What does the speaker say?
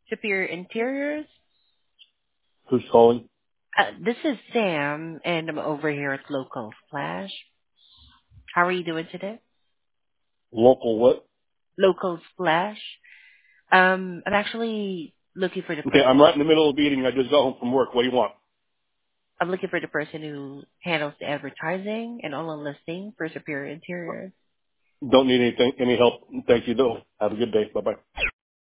Superior Interiors. Who's calling? This is Sam, and I'm over here at Local Splash. How are you doing today? Local what? Local Splash. I'm actually looking for the Okay, person. I'm right in the middle of a meeting. I just got home from work. What do you want? I'm looking for the person who handles the advertising and online listing for Superior Interiors. Don't need anything, any help. Thank you though. Have a good day. Bye bye.